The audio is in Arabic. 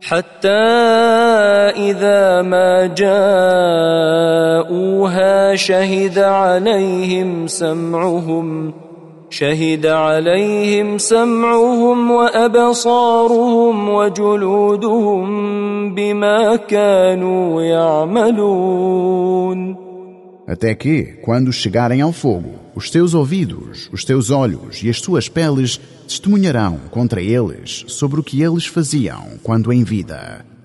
حتى إذا ما جاءوها شهد عليهم سمعهم وأبصارهم وجلودهم بما كانوا يعملون. Até que, quando chegarem ao fogo, os teus ouvidos, os teus olhos e as tuas peles testemunharão contra eles sobre o que eles faziam quando em vida.